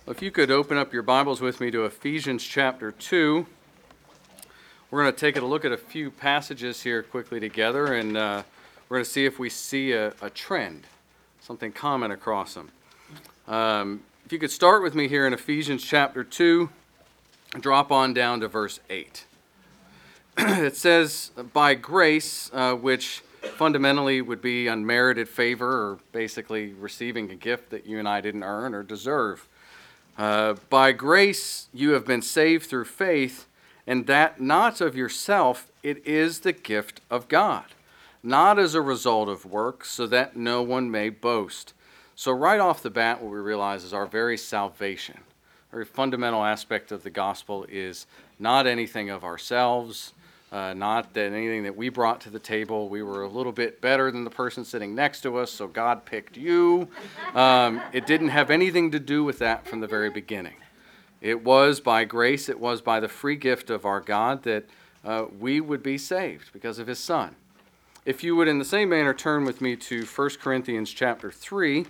If you could open up your Bibles with me to Ephesians chapter 2. We're going to take a look at a few passages here quickly together, and we're going to see if we see a trend, something common across them. If you could start with me here in Ephesians chapter 2, drop on down to verse 8. It says, by grace, which fundamentally would be unmerited favor, or basically receiving a gift that you and I didn't earn or deserve. By grace you have been saved through faith, and that not of yourself, it is the gift of God, not as a result of works, so that no one may boast. So right off the bat, what we realize is our very salvation, a very fundamental aspect of the gospel is not anything of ourselves, not that anything that we brought to the table. We were a little bit better than the person sitting next to us, so God picked you. It didn't have anything to do with that from the very beginning. It was by grace, it was by the free gift of our God that we would be saved because of His Son. If you would, in the same manner, turn with me to 1 Corinthians chapter 3.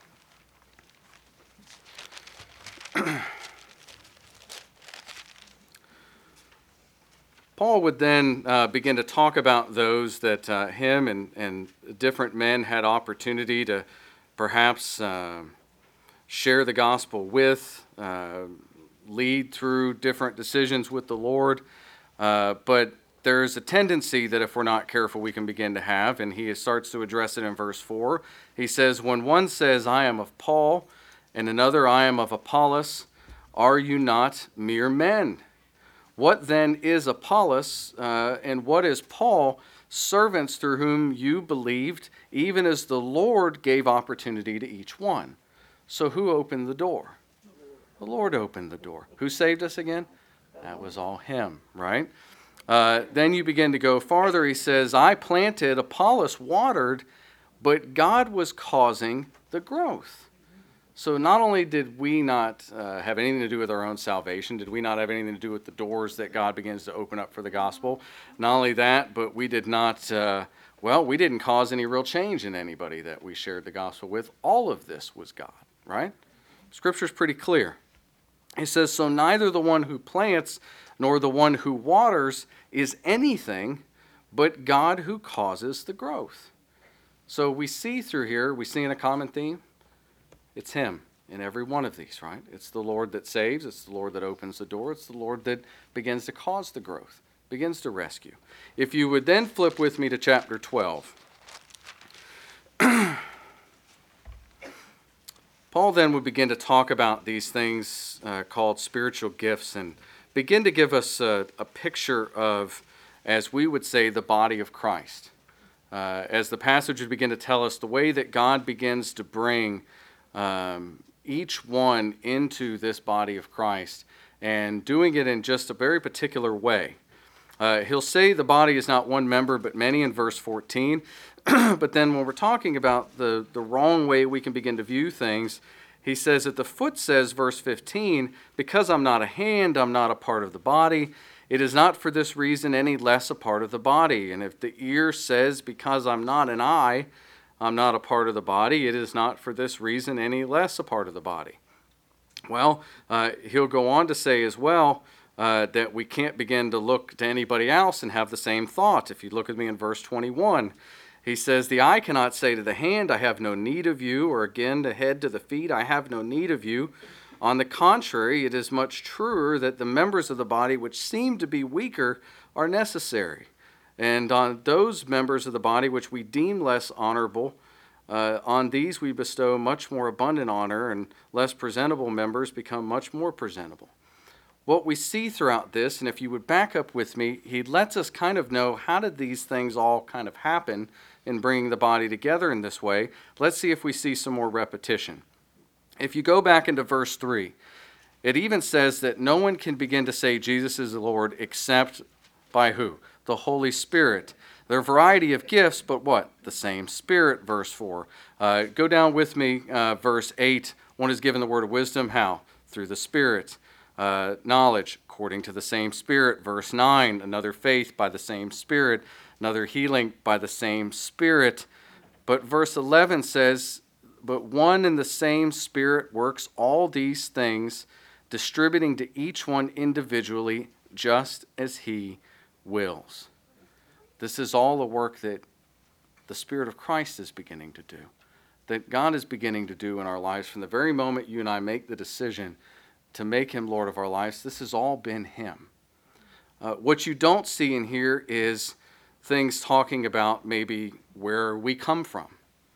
Paul would then begin to talk about those that him and different men had opportunity to perhaps share the gospel with, lead through different decisions with the Lord. But there's a tendency that if we're not careful, we can begin to have, and he starts to address it in verse 4. He says, when one says, I am of Paul, and another, I am of Apollos, are you not mere men? What then is Apollos, and what is Paul? Servants through whom you believed, even as the Lord gave opportunity to each one. So who opened the door? The Lord opened the door. Who saved us again? That was all Him, right? Then you begin to go farther. He says, I planted, Apollos watered, but God was causing the growth. So not only did we not have anything to do with our own salvation, did we not have anything to do with the doors that God begins to open up for the gospel, not only that, but we did not, we didn't cause any real change in anybody that we shared the gospel with. All of this was God, right? Scripture's pretty clear. He says, so neither the one who plants nor the one who waters is anything but God who causes the growth. So we see through here, we see in a common theme, it's Him in every one of these, right? It's the Lord that saves. It's the Lord that opens the door. It's the Lord that begins to cause the growth, begins to rescue. If you would then flip with me to chapter 12. Paul then would begin to talk about these things called spiritual gifts and begin to give us a picture of, as we would say, the body of Christ. As the passage would begin to tell us the way that God begins to bring each one into this body of Christ and doing it in just a very particular way. He'll say the body is not one member but many in verse 14. But then when we're talking about the wrong way we can begin to view things, he says that the foot says, verse 15, because I'm not a hand, I'm not a part of the body. It is not for this reason any less a part of the body. And if the ear says, because I'm not an eye, I'm not a part of the body, it is not for this reason any less a part of the body. Well, he'll go on to say as well that we can't begin to look to anybody else and have the same thought. If you look at me in verse 21, he says, the eye cannot say to the hand, I have no need of you, or again the head to the feet, I have no need of you. On the contrary, it is much truer that the members of the body which seem to be weaker are necessary. And on those members of the body which we deem less honorable, on these we bestow much more abundant honor, and less presentable members become much more presentable. What we see throughout this, and if you would back up with me, he lets us kind of know how did these things all kind of happen in bringing the body together in this way. Let's see if we see some more repetition. If you go back into verse 3, it even says that no one can begin to say Jesus is the Lord except by who? The Holy Spirit. There are a variety of gifts, but what? The same Spirit, verse 4. Go down with me, verse 8. One is given the word of wisdom. How? Through the Spirit. Knowledge, according to the same Spirit. Verse 9. Another faith by the same Spirit. Another healing by the same Spirit. But verse 11 says, but one and the same Spirit works all these things, distributing to each one individually just as he wills. This is all the work that the Spirit of Christ is beginning to do, that God is beginning to do in our lives. From the very moment you and I make the decision to make him Lord of our lives, this has all been him. What you don't see in here is things talking about maybe where we come from,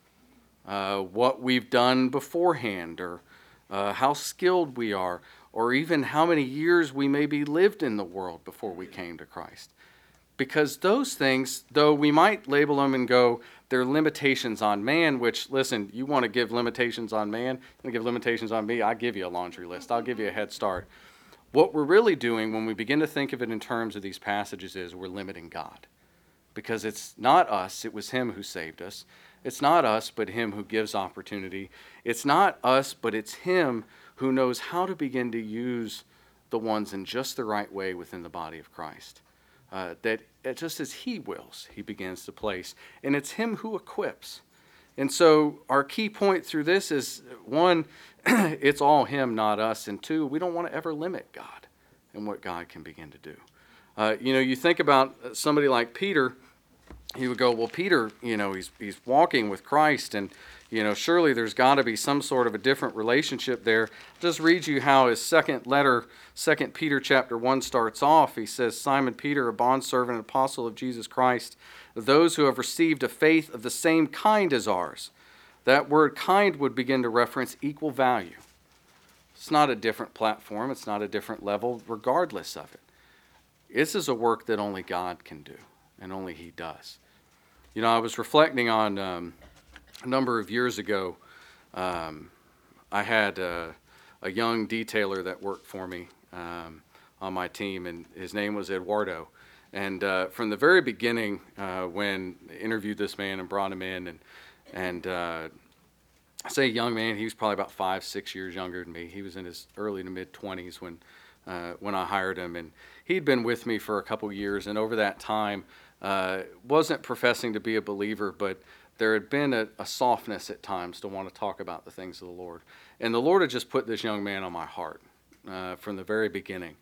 what we've done beforehand, or how skilled we are, or even how many years we maybe lived in the world before we came to Christ. Because those things, though we might label them and go, they're limitations on man, which, listen, you want to give limitations on man, you want to give limitations on me, I'll give you a laundry list. I'll give you a head start. What we're really doing when we begin to think of it in terms of these passages is we're limiting God. Because it's not us, it was him who saved us. It's not us, but him who gives opportunity. It's not us, but it's him who knows how to begin to use the ones in just the right way within the body of Christ. That just as he wills, he begins to place. And it's him who equips. And so our key point through this is, one, it's all him, not us. And two, we don't want to ever limit God and what God can begin to do. You think about somebody like Peter, he would go, well, Peter, he's walking with Christ, and, surely there's got to be some sort of a different relationship there. I'll just read you how his second letter, 2 Peter chapter 1 starts off. He says, Simon Peter, a bondservant and apostle of Jesus Christ, those who have received a faith of the same kind as ours. That word kind would begin to reference equal value. It's not a different platform. It's not a different level, regardless of it. This is a work that only God can do, and only he does. I was reflecting on a number of years ago. I had a young detailer that worked for me on my team, and his name was Eduardo. And from the very beginning, when I interviewed this man and brought him in, and I say young man, he was probably about 5-6 years younger than me. He was in his early to mid-20s when I hired him, and he'd been with me for a couple years, and over that time, wasn't professing to be a believer, but there had been a softness at times to want to talk about the things of the Lord. And the Lord had just put this young man on my heart from the very beginning,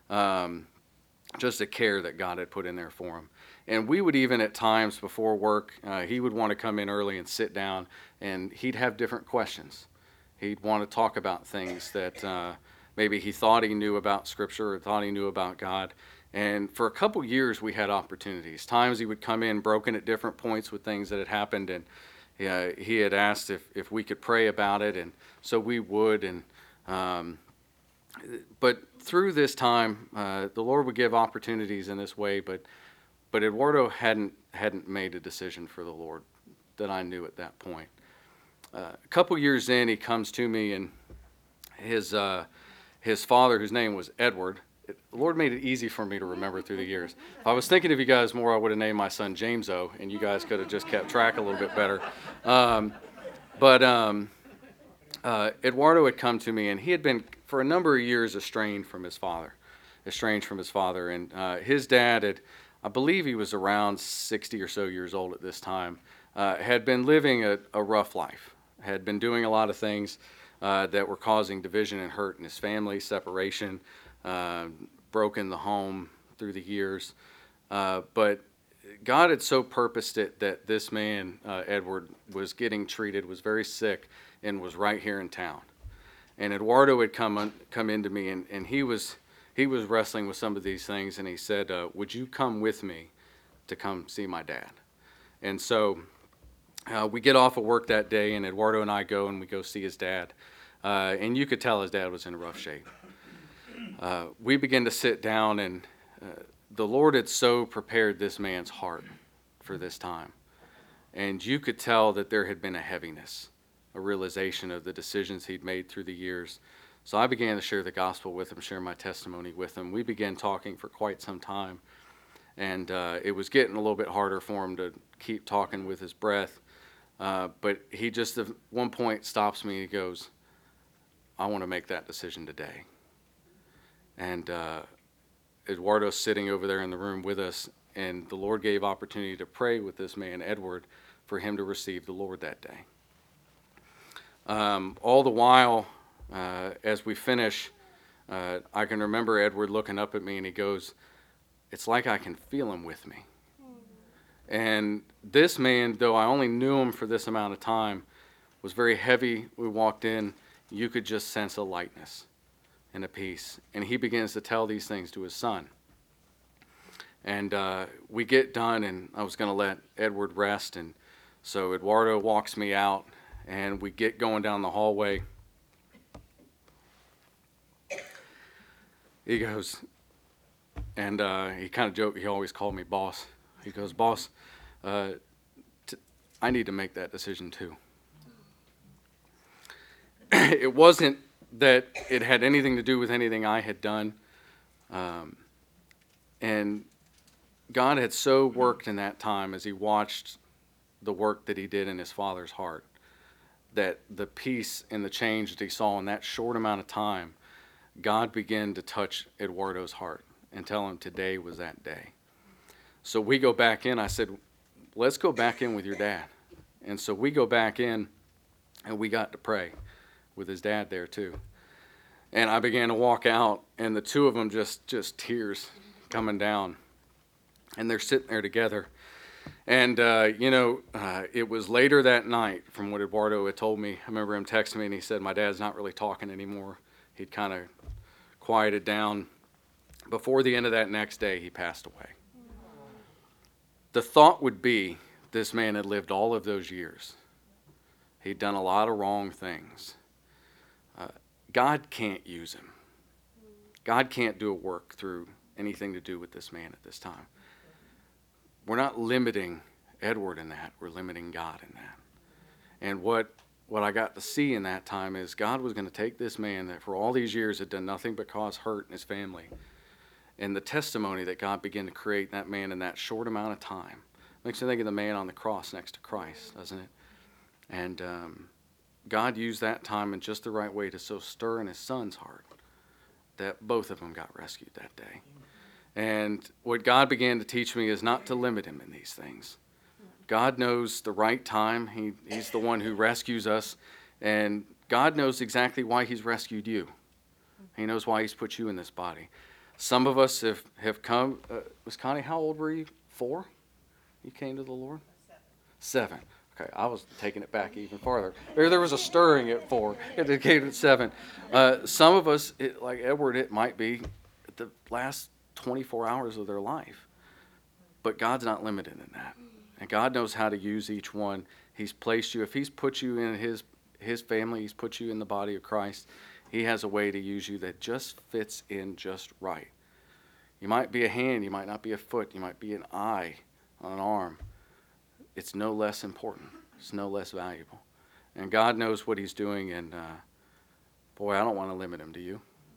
just a care that God had put in there for him. And we would even at times before work, he would want to come in early and sit down, and he'd have different questions. He'd want to talk about things that maybe he thought he knew about Scripture or thought he knew about God. And for a couple years, we had opportunities. Times he would come in broken at different points with things that had happened, and he had asked if we could pray about it, and so we would. And but through this time, the Lord would give opportunities in this way, but Eduardo hadn't made a decision for the Lord that I knew at that point. A couple years in, he comes to me, and his father, whose name was Edward. The Lord made it easy for me to remember through the years. If I was thinking of you guys more, I would have named my son James-O, and you guys could have just kept track a little bit better. Eduardo had come to me, and he had been, for a number of years, estranged from his father. And his dad I believe he was around 60 or so years old at this time, had been living a rough life, had been doing a lot of things that were causing division and hurt in his family, separation, broken the home through the years. But God had so purposed it that this man, Edward, was getting treated, was very sick, and was right here in town. And Eduardo had come into me, and he was wrestling with some of these things, and he said, would you come with me to come see my dad? And so we get off of work that day, and Eduardo and I go, and we go see his dad. And you could tell his dad was in rough shape. We begin to sit down, and the Lord had so prepared this man's heart for this time. And you could tell that there had been a heaviness, a realization of the decisions he'd made through the years. So I began to share the gospel with him, share my testimony with him. We began talking for quite some time, and it was getting a little bit harder for him to keep talking with his breath. But he just at one point stops me and he goes, I want to make that decision today. And Eduardo's sitting over there in the room with us, and the Lord gave opportunity to pray with this man, Edward, for him to receive the Lord that day. All the while, as we finish, I can remember Edward looking up at me and he goes, "It's like I can feel him with me." And this man, though I only knew him for this amount of time, was very heavy. We walked in, you could just sense a lightness and a peace. And he begins to tell these things to his son. And we get done, and I was going to let Edward rest. And so Eduardo walks me out, and we get going down the hallway. He goes, and he kind of joked, he always called me boss. He goes, "Boss, I need to make that decision too." It wasn't that it had anything to do with anything I had done. And God had so worked in that time as he watched the work that he did in his father's heart, that the peace and the change that he saw in that short amount of time, God began to touch Eduardo's heart and tell him today was that day. So we go back in. I said, "Let's go back in with your dad." And so we go back in, and we got to pray with his dad there too. And I began to walk out, and the two of them just tears coming down. And they're sitting there together. And, it was later that night from what Eduardo had told me. I remember him texting me, and he said, "My dad's not really talking anymore." He'd kind of quieted down. Before the end of that next day, he passed away. The thought would be this man had lived all of those years. He'd done a lot of wrong things. God can't use him. God can't do a work through anything to do with this man at this time. We're not limiting Edward in that. We're limiting God in that. And what I got to see in that time is God was going to take this man that for all these years had done nothing but cause hurt in his family, and the testimony that God began to create in that man in that short amount of time. Makes me think of the man on the cross next to Christ, doesn't it? And God used that time in just the right way to so stir in his son's heart that both of them got rescued that day. And what God began to teach me is not to limit him in these things. God knows the right time. He's the one who rescues us. And God knows exactly why he's rescued you. He knows why he's put you in this body. Some of us have come. Was Connie, how old were you? 4? You came to the Lord? 7. Okay, I was taking it back even farther. There was a stirring at 4. It came at 7. Some of us, like Edward, it might be the last 24 hours of their life. But God's not limited in that. And God knows how to use each one. He's placed you. If he's put you in his family, he's put you in the body of Christ, he has a way to use you that just fits in just right. You might be a hand, you might not be a foot, you might be an eye on an arm. It's no less important. It's no less valuable. And God knows what he's doing, and boy, I don't want to limit him, do you?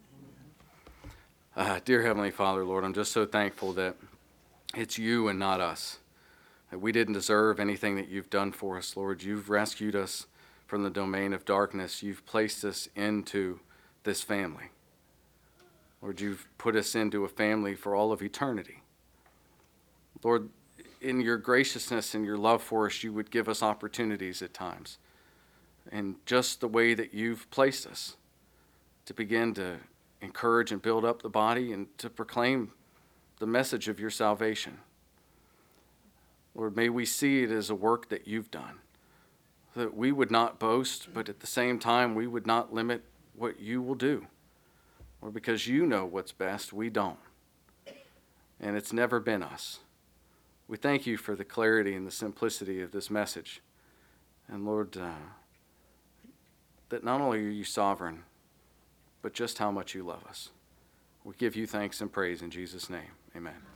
Dear Heavenly Father, Lord, I'm just so thankful that it's you and not us. That we didn't deserve anything that you've done for us, Lord. You've rescued us from the domain of darkness. You've placed us into this family. Lord, you've put us into a family for all of eternity. Lord, in your graciousness and your love for us, you would give us opportunities at times. And just the way that you've placed us to begin to encourage and build up the body and to proclaim the message of your salvation. Lord, may we see it as a work that you've done, that we would not boast, but at the same time, we would not limit what you will do. Or because you know what's best, we don't. And it's never been us. We thank you for the clarity and the simplicity of this message. And Lord, that not only are you sovereign, but just how much you love us. We give you thanks and praise in Jesus' name. Amen.